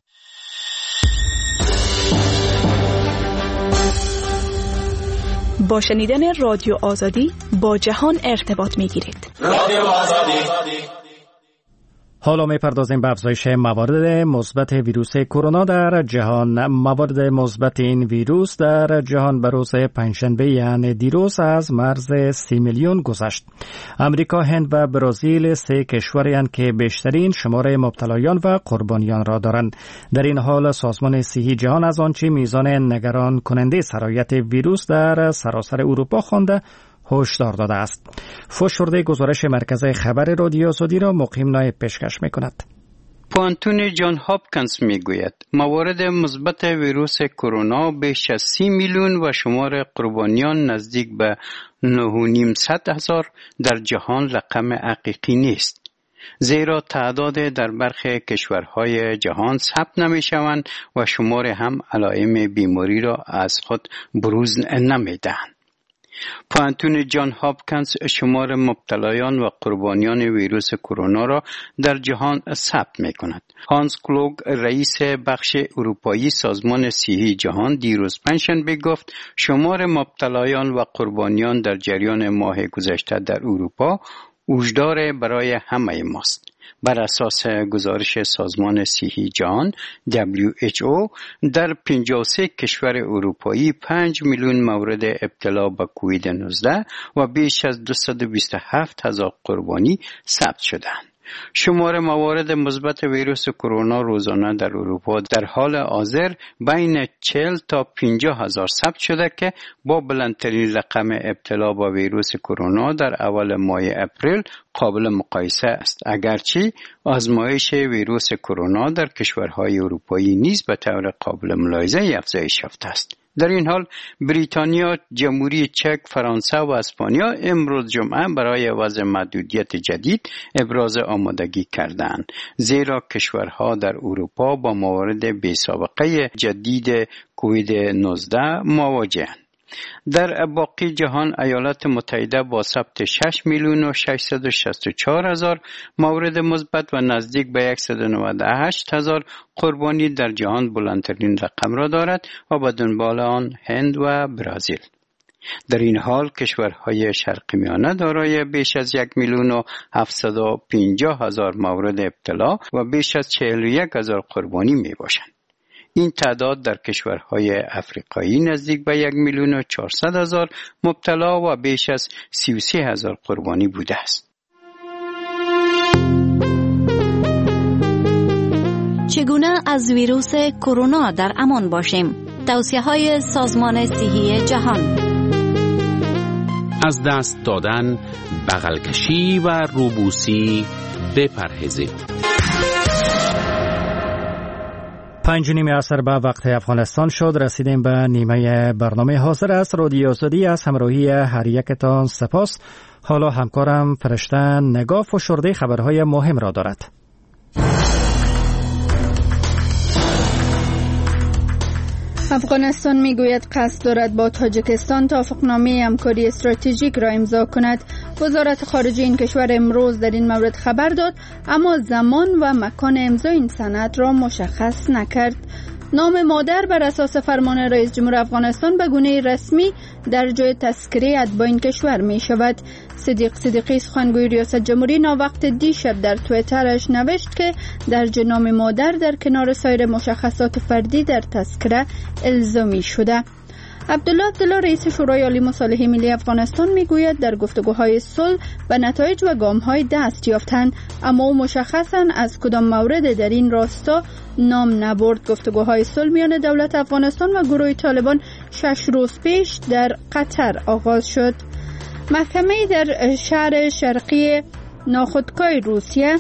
با شنیدن رادیو آزادی با جهان ارتباط می گیرید. رادیو آزادی. حالا می‌پردازیم به افزایش موارد مثبت ویروس کرونا در جهان. موارد مثبت این ویروس در جهان به روز پنجشنبه یعنی دیروز از مرز سی میلیون گذشت. امریکا، هند و برزیل سه کشورند که بیشترین شمار مبتلایان و قربانیان را دارند. در این حال سازمان صحی جهان از آنچه میزان نگران کننده سرایت ویروس در سراسر اروپا خوانده هشدار داده است. فشرده گزارش مرکز خبر رادیو آزادی را مقیم نایب پیشکش می‌کند. پوانتون جان هاپکینز میگوید موارد مثبت ویروس کرونا بیش از سی میلیون و شمار قربانیان نزدیک به نه و نیم صد هزار در جهان رقم حقیقی نیست، زیرا تعداد در برخی کشورهای جهان ثبت نمی‌شوند و شمار هم علائم بیماری را از خود بروز نمی‌دهند. پوانتون جان هاپکینز شمار مبتلایان و قربانیان ویروس کرونا را در جهان ثبت می کند. هانس کلوگ، رئیس بخش اروپایی سازمان صحی جهان، دیروز پنجشنبه گفت شمار مبتلایان و قربانیان در جریان ماه گذشته در اروپا هشدار برای همه ماست. بر اساس گزارش سازمان صحی جهان دبلیو اچ او در پنجاه و سه کشور اروپایی پنج میلیون مورد ابتلا به کووید نوزده و بیش از دویست و بیست و هفت هزار قربانی ثبت شدند. شمار موارد مثبت ویروس کرونا روزانه در اروپا در حال حاضر بین چهل تا پنجاه هزار ثبت شده که با بلندترین رقم ابتلا با ویروس کرونا در اول ماه اپریل قابل مقایسه است، اگرچه آزمایش ویروس کرونا در کشورهای اروپایی نیز به طور قابل ملاحظه افزایش یافته است. در این حال بریتانیا، جمهوری چک، فرانسه و اسپانیا امروز جمعه برای وضع محدودیت جدید ابراز آمادگی کردند، زیرا کشورها در اروپا با موارد بی‌سابقه جدید کووید نوزده مواجه‌اند. در باقی جهان ایالات متحده با ثبت شش میلیون و ششصد و شصت و چهار هزار مورد مثبت و نزدیک به صد و نود و هشت هزار قربانی در جهان بلندترین رقم را دارد و به دنبال آن هند و برزیل. در این حال کشورهای شرق میانه دارای بیش از یک میلیون و هفتصد و پنجاه هزار مورد ابتلا و بیش از چهل و یک هزار قربانی می باشند. این تعداد در کشورهای افریقایی نزدیک به یک میلیون و چهارصد هزار مبتلا و بیش از سی و سه هزار قربانی بوده است. چگونه از ویروس کرونا در امان باشیم؟ توصیه‌های سازمان صحی جهان. از دست دادن، بغل کشی و روبوسی بپرهیزید. پنج نیمه عصر به وقت افغانستان شد. رسیدیم به نیمه برنامه حاضر است. رادیو آزادی از همراهی هر یکتان سپاس. حالا همکارم فرشته نگاه فشرده خبرهای مهم را دارد. افغانستان میگوید قصد دارد با تاجیکستان توافقنامه همکاری استراتژیک را امضا کند. وزارت خارجه این کشور امروز در این مورد خبر داد، اما زمان و مکان امضای این سند را مشخص نکرد. نام مادر بر اساس فرمان رئیس جمهور افغانستان به گونه رسمی در جای تذکره اتباع این کشور می شود. صدیق صدیقی سخنگوی ریاست جمهوری ناوقت دیشب در توییترش نوشت که در جای نام مادر در کنار سایر مشخصات فردی در تذکره الزامی شده. عبدالله عبدالله رئیس شورای عالی مصالحه ملی افغانستان میگوید در گفتگوهای صلح به نتایج و گام‌های دست یافتند، اما او مشخصاً از کدام مورد در این راستا نام نبرد. گفتگوهای صلح میان دولت افغانستان و گروه طالبان شش روز پیش در قطر آغاز شد. محکمه در شهر شرقی ناخودآگاه روسیه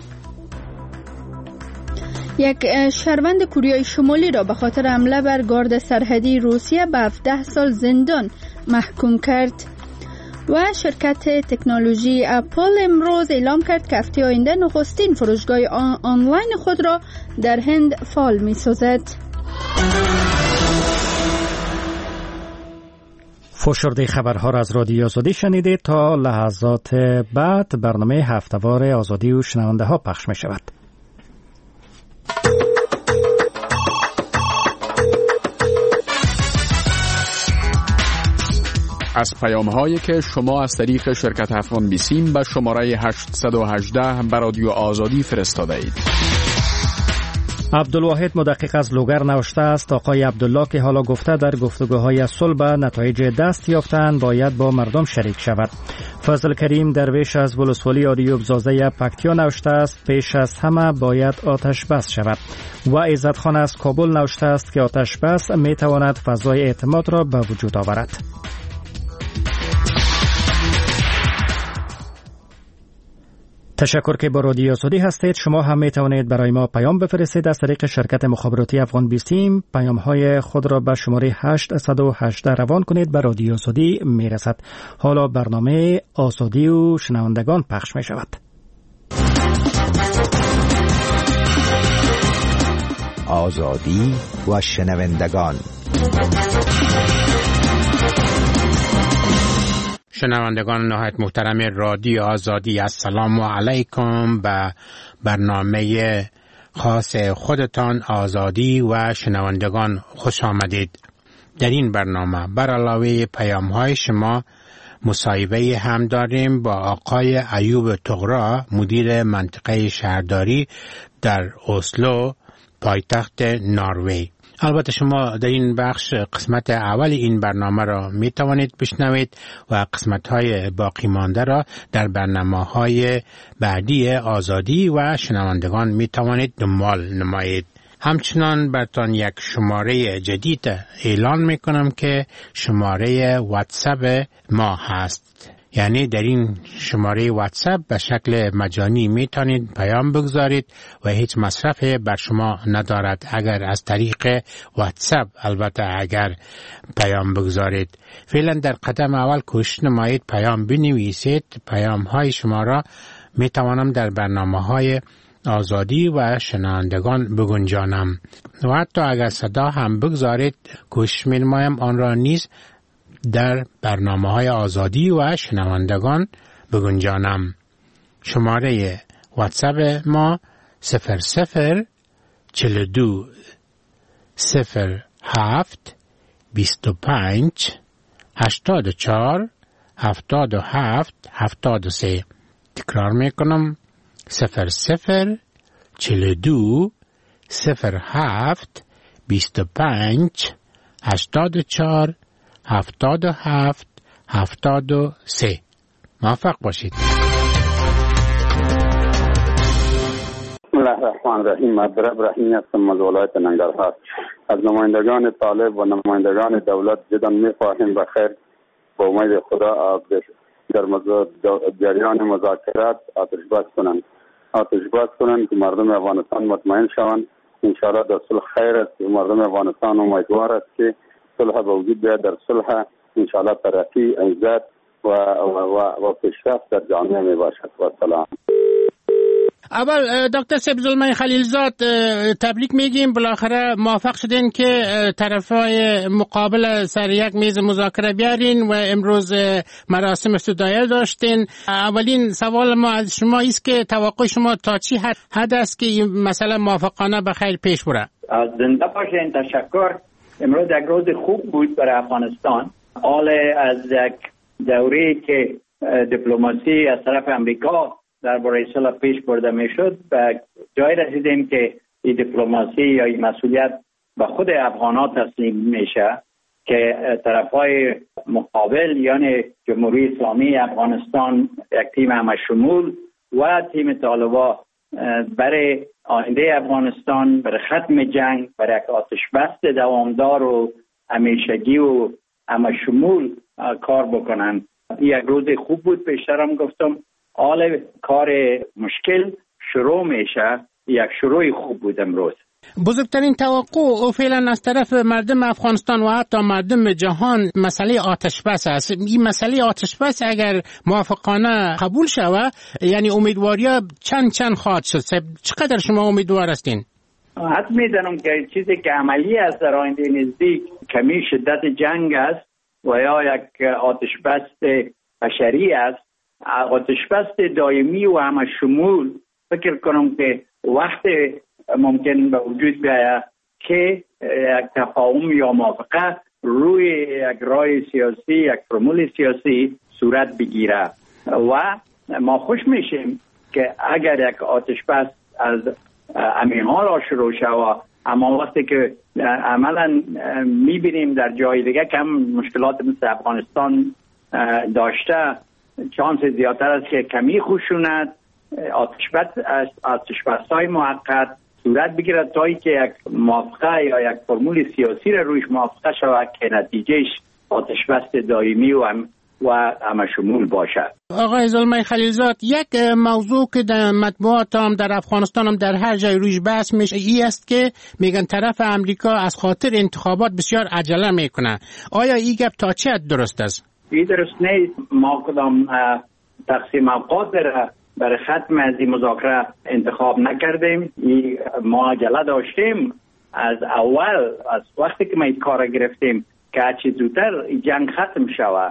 یک شهروند کوریای شمالی را به خاطر حمله بر گارد سرحدی روسیه به هفده سال زندان محکوم کرد. و شرکت تکنولوژی اپل امروز اعلام کرد که هفته آینده نخستین فروشگاه آنلاین خود را در هند فعال می‌سازد. فشرده خبرها را از رادیو آزادی شنیدید. تا لحظات بعد برنامه هفته‌وار آزادی و شنونده ها پخش می شود. از پیام هایی که شما از طریق شرکت افغان بیسیم به شماره هشتصد و هجده به رادیو آزادی فرستاده اید. عبدالواحد مدقق از لوگر نوشته است: آقای عبدالله که حالا گفته در گفتگوهای صلح به نتایج دست یافتن باید با مردم شریک شود. فضل کریم درویش از ولسوالی آریوب زازه پکتیا نوشته است: پیش از همه باید آتش بس شود. و عزت خان از کابل نوشته است که آتش بس می تواند فضای اعتماد را به وجود آورد. تشکر که با رادیو آزادی هستید. شما هم می توانید برای ما پیام بفرستید از طریق شرکت مخابراتی افغان بیستیم. پیام های خود را به شماره هشتصد و هجده روان کنید، به رادیو آزادی می رسد. حالا برنامه آزادی و شنوندگان پخش می شود. آزادی و شنوندگان. شنوندگان نهایت محترم رادیو آزادی، السلام علیکم. به برنامه خاص خودتان آزادی و شنوندگان خوش آمدید. در این برنامه بر علاوه پیام های شما مصاحبه هم داریم با آقای ایوب طغرا، مدیر منطقه شهرداری در اسلو، پایتخت نروژ. البته شما در این بخش قسمت اول این برنامه را می توانید بشنوید و قسمت های باقی مانده را در برنامه های بعدی آزادی و شنوندگان می توانید دنبال نمایید. همچنان براتون یک شماره جدید اعلان می کنم که شماره واتساپ ما هست. یعنی در این شماره واتساپ به شکل مجانی می توانید پیام بگذارید و هیچ مصرفی بر شما ندارد اگر از طریق واتساپ البته اگر پیام بگذارید. فعلا در قدم اول کوشش نمایید پیام بنویسید. پیام های شما را می توانم در برنامه های آزادی و شنوندگان بگنجانم و حتی اگر صدا هم بگذارید کوشش می نمایم آن را نیز در برنامه های آزادی و شنوندگان بگنجانم. شماره واتساپ ما صفر صفر چل دو صفر هفت بیست و پنج هشتاد و چهار هفتاد و هفت هفتاد و سه. تکرار میکنم صفر صفر چهل و دو صفر هفت بیست و پنج هشتاد و چهار هفتاد و هفت هفتاد و سه. موفق باشید. بسم الله الرحمن الرحیم. عبدالرب رحیمی هستم از ولایت ننگرهار. از نمایندگان طالب و نمایندگان دولت جدا می‌خواهیم بخیر با امید خدا در جریان مذاکرات آتش بس کنند آتش بس کنند که مردم افغانستان مطمئن شوند. انشاءالله در صلح خیر است. مردم افغانستان امیدوار است که صلح به وجود بیاید. در صلح انشاءالله ترقی، عزت و و و پیشرفت در جامعه می باشد. و سلام. اول دکتر سبزالمای خلیلزاد تبریک میگیم، بالاخره موفق شدین که طرفای مقابل سر یک میز مذاکره بیارین و امروز مراسم صدایه داشتین. اولین سوال ما از شما است که توقع شما تا چی حد است که این مسئله موافقانه به خیر پیش بره؟ زنده باشین. تشکر. امروز یک روز خوب بود برای افغانستان. حال از یک دوره که دیپلماسی از طرف امریکا درباره صلح پیش برده میشد به جای رسیدیم که این دیپلماسی یا این مسئولیت به خود افغان‌ها تسلیم میشه که طرفای مقابل یعنی جمهوری اسلامی افغانستان، یک تیم همشمول و تیم طالبان برای آینده افغانستان، برای ختم جنگ، برای یک آتش بس دوامدار و همیشگی و همشمول کار بکنن. یک روز خوب بود. پیشترم گفتم حال کار مشکل شروع میشه. یک شروع خوب بود امروز. بزرگترین توقع فعلا از طرف مردم افغانستان و حتی مردم جهان مسئله آتش بس است. این مسئله آتش بس اگر موافقانه قبول شود یعنی امیدواری چند چند خواهد شد. چقدر شما امیدوار هستین؟ حد میدانم که چیزی که عملی است در آینده نزدیک کمی شدت جنگ است و یا یک آتش بس بشری است. آتش بس دائمی و همه شمول فکر کنم که وقت ممکن به وجود بیاید که یک تفاهم یا موافقه روی یک راه سیاسی، یک فرمول سیاسی صورت بگیره و ما خوش میشیم که اگر یک آتش بس از همین حال شروع شود. اما وقتی که عملا میبینیم در جای دیگه کم مشکلات مثل افغانستان داشته، چانس زیادتر است که کمی خشونت، آتش بس آتش بس‌های موقت صورت بگیرد تا اینکه یک موافقه یا یک فرمول سیاسی را رویش موافقه شود که نتیجهش آتش بس دائمی و هم و همشمول باشد. آقای زلمای خلیلزاد، یک موضوع که در مطبوعات هم در افغانستان هم در هر جای رویش بحث میشه این است که میگن طرف امریکا از خاطر انتخابات بسیار عجله میکنه. آیا این گپ تا چه حد درست است؟ این درست نیست. ما کدام تقسیم اوقات برای ختم از این مذاکره انتخاب نکردیم. ما عجله داشتیم از اول، از وقتی که ما این کار گرفتیم که هرچی زودتر جنگ ختم شود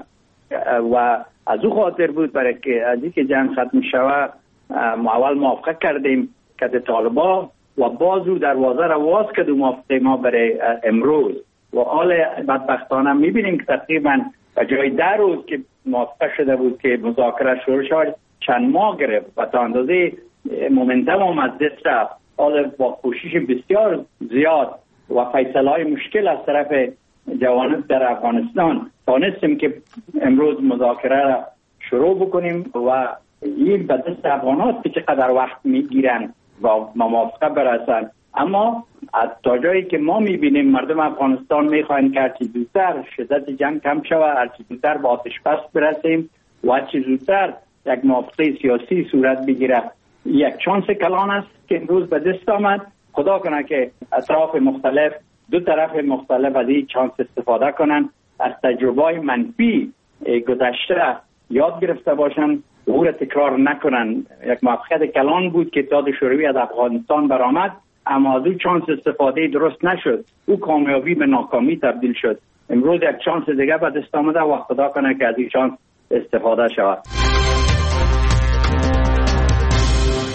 و از او خاطر بود برای که از اینکه جنگ ختم شود ما اول موافقه کردیم که طالبان و باز او دروازه را باز کرد و موافقه ما برای امروز و حال بدبختانه میبینیم که تقریبا به جای ده روز که موافقه شده بود که مذاکره شروع شد چند ماه گرفت و تا اندازه مومنتم هم از دست رفت. حالا با کوشش بسیار زیاد و فیصله های مشکل از طرف جوانب در افغانستان تانستیم که امروز مذاکره را شروع بکنیم و این به دست افغانات که چقدر وقت میگیرن با موافقه برسن. اما از تا جایی که ما میبینیم مردم افغانستان میخواین که هرچی زودتر شدت جنگ کم شود، هرچی زودتر با آتش بس برسیم و هرچی زودتر یک موافقه سیاسی صورت بگیره. یک چانس کلان است که امروز به دست آمد. خدا کنه که اطراف مختلف، دو طرف مختلف از این چانس استفاده کنن، از تجربه منفی گذشته یاد گرفته باشن، او را تکرار نکنن. یک موافقت کلان بود که اتحاد شوروی از افغانستان برآمد، اما از او چانس استفاده درست نشد. او کامیابی به ناکامی تبدیل شد. امروز یک چانس دیگه به دست آمده و خدا کنه که از این چانس استفاده شود.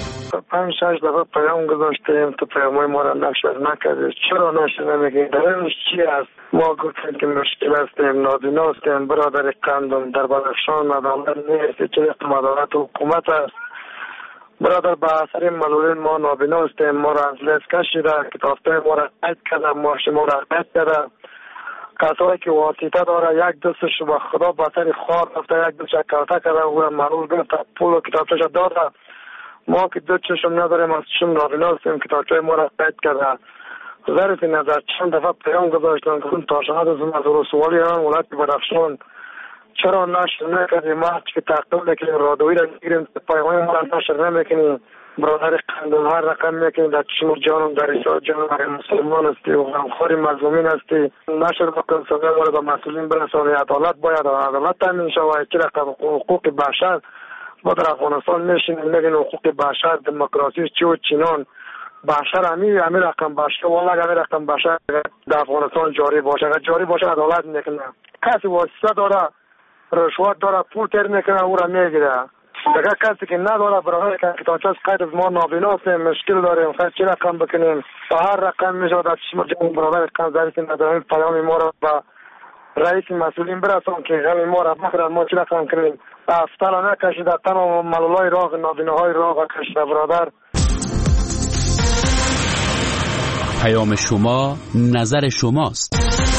پنج شش دفعه پیام گذاشتیم تو پیامای ما را نشر نکردید. چرا نشر نمیکنید؟ دلیلش چی است؟ ما گفتیم که مشکل هستیم، نابینا هستیم، برادر قندم در بدخشان عدالت نیست، چه عدالت حکومت است. برادر به اثر معلولین ما نابینا هستیم، ما را از لیست کشیده، کتاب‌های ما را قید کرده، معاش ما را قید کرده. کسایی که واسطه داره یک دستش به خدا به اثر خوار رفته، یک دستش کارتا کرده و معلول گرفته، پول و کتابش داده. ما که دو چشم نداریم، از چشم نابینا هستیم، کتاب‌های ما را قید کرده. ظرف نظر چند دفعه پیام گذاشتن که تاشهات از رسوالی آن ولایت بدخشان چرا نشر نکردیم؟ ما که تعقیب نکنیم، رادیویی را میگیریم، پیام‌های ما را نشر نمیکنیم. برادر قندم هر رقم میکنیم، در چشم جانم در ایسا جانم اگر مسلمان هستی و غمخواری مظلومین هستی نشر بکن، صدای ما را به مسئولین برسانی. عدالت باید عدالت تامین شود. چه رقم حقوق بشر ما در افغانستان میشینیم میگیم حقوق بشر، دموکراسی چی و چینان بشر همی همی رقم بشر والا همی رقم بشر در افغانستان جاری باشه. اگر جاری باشه عدالت میکنه. کسی واسطه داره، رشوت داره، پول تر میکنه او را میگیره. دیگه کسی که نداره برای که کتابچه از قید از ما نابینا هستیم، مشکل داریم، خیلی چی رقم بکنیم با هر رقم میشه در چشم جمعون برای قند ظریف نداریم. پیام ما را با رئیس مسئولین برسان که غم ما را بخرن ما چی رقم کنیم. افتالا نکشیده، تمام ملولای راغ نابیناهای راغ کشیده. برادر پیام شما نظر شماست.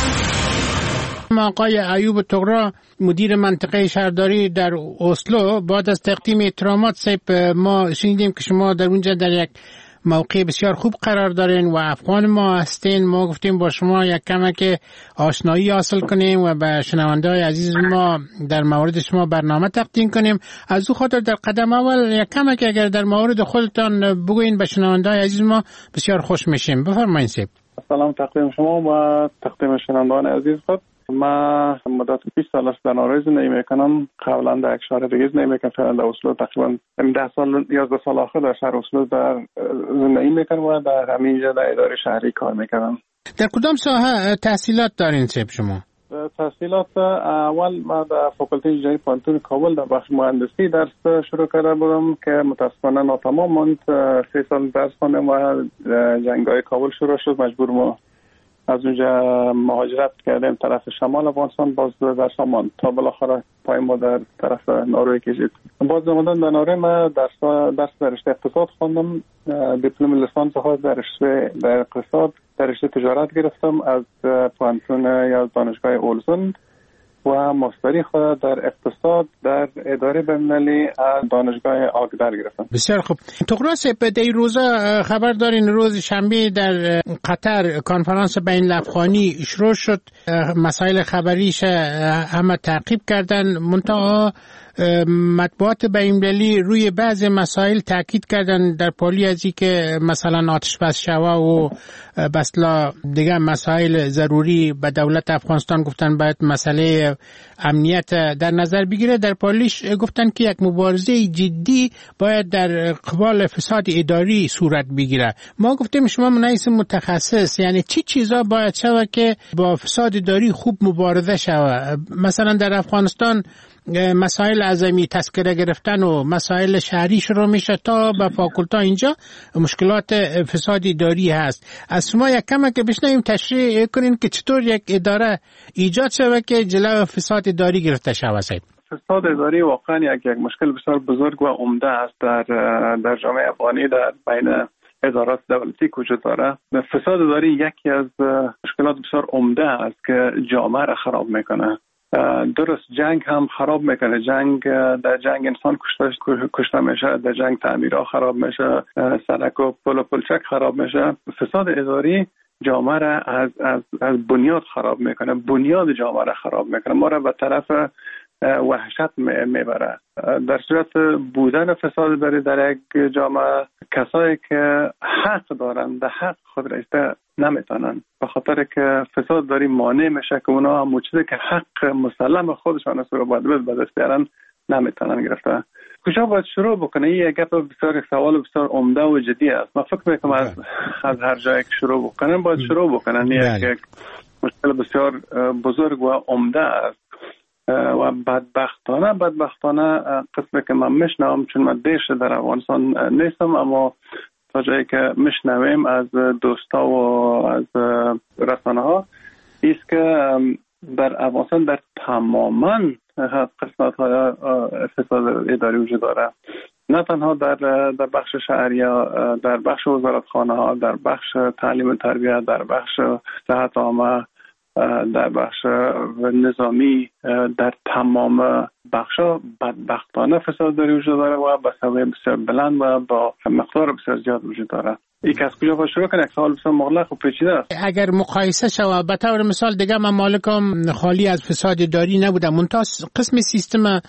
آقای ایوب طغرا مدیر منطقه شهرداری در اسلو بعد از تقدیم احترامات سیب ما شنیدیم که شما در اونجا در یک موقع بسیار خوب قرار دارین و افغان ما هستین. ما گفتیم با شما یک کمک آشنایی حاصل کنیم و به شنونده‌های عزیز ما در مورد شما برنامه تقدیم کنیم. از او خاطر در قدم اول یک کمک اگر در مورد خودتان بگوین به شنونده‌های عزیز ما بسیار خوش میشیم. بفرمایید سیب. سلام تقدیم شما و تقدیم شنوندگان عزیز خود. ما مدت بیست سال است در ناروی زندگی میکنم. قبلا در یک شهر دیگه زندگی میکنم. فعلا در اسلو تقریبا ده سال یازده سال آخر در شهر اسلو در زندگی میکنم و در همینجا در اداره شهری کار میکنم. در کدام ساحه تحصیلات دارین سیب شما؟ تحصیلات اول ما در فاکولته انجینری پانتون کابل در بخش مهندسی درس شروع کرده بودم که متاسفانه ناتمام ماند. سه سال درس خوندم و جنگ‌های کابل شروع شد، مجبور ما از اونجا مهاجرت کردیم طرف شمال افغانستان. باز در شمال تا بالاخره پای ما در طرف ناروی کشید. باز آمدن در ناروی ما درس درس در رشته اقتصاد خواندم. دیپلم لیسانس خود در رشته در اقتصاد در رشته تجارت گرفتم از پانتون یا دانشگاه اولزون و ماستری خود در اقتصاد در اداره بین‌المللی از دانشگاه آگدر گرفتم. بسیار خوب. طغرا صاحب در این روزا خبر دارین روز شنبه در قطر کنفرانس بین الافغانی شروع شد. مسائل خبریش همه تعقیب کردن، منتها مطبوعات بین‌المللی روی بعض مسائل تاکید کردن در پالی از این که مثلا آتش بس شوا و بسلا دیگه مسائل ضروری به دولت افغانستان گفتن باید مسئله امنیت در نظر بگیره. در پالیش گفتن که یک مبارزه جدی باید در قبال فساد اداری صورت بگیره. ما گفتیم شما منایس متخصص، یعنی چی چیزا باید شود که با فساد اداری خوب مبارزه شود؟ مثلا در افغانستان مسائل عظمی تذکره گرفتن و مسائل شهری شروع میشه تا به فاکولتا اینجا مشکلات فساد اداری هست. از شما یک کم که بشنویم تشریح کنین که چطور یک اداره ایجاد شود که جلو فساد اداری گرفته شود. فساد اداری واقعا یک یک مشکل بسیار بزرگ و عمده است در در جامعه افغانی در بین ادارات دولتی وجود داره. فساد اداری یکی از مشکلات بسیار عمده است که جامعه را خراب میکنه. درست جنگ هم خراب میکنه. جنگ در جنگ انسان کشته کشته میشه، در جنگ تعمیرها خراب میشه، سړک و پل و پلچک خراب میشه. فساد اداری جامعه را از از از بنیاد خراب میکنه، بنیاد جامعه را خراب میکنه، ما را به طرف وحشت میبره. در صورت بودن فساد اداری در یک جامعه کسایی که حق دارن به حق خود رسیده نمیتونن، به خاطر که فساد اداری مانع میشه که اونا هم چیزی که حق مسلم خودشان است رو باید به دست بیارن نمیتونن گرفته. کجا باید شروع بکنه؟ این یک گپ بسیار سوال بسیار عمده و جدی است. من فکر میکنم از از هر جایی که شروع بکنن باید شروع بکنن. یک یک مشکل بسیار بزرگ و عمده است. و بدبختانه بدبختانه قسمی که من میشنوم، چون من دیش در افغانستان نیستم، اما تا جایی که میشنویم از دوستا و از رسانه ها ایست که در افغانستان در تماما قسمت های فساد اداری وجود داره، نه تنها در در بخش شهریه، در بخش وزارتخانه ها، در بخش تعلیم و تربیت، در بخش صحت عامه، در بخش نظامی، در تمام بخشا بدبختانه فساد داری وجود داره و به سویه بسیار بلند و با مقدار بسیار زیاد وجود داره. یک از کجا باید شروع کنه؟ یک سوال بسیار مغلق و پیچیده است. اگر مقایسه شود به طور مثال دیگه ممالک هم خالی از فساد اداری نبوده، منتها قسم سیستم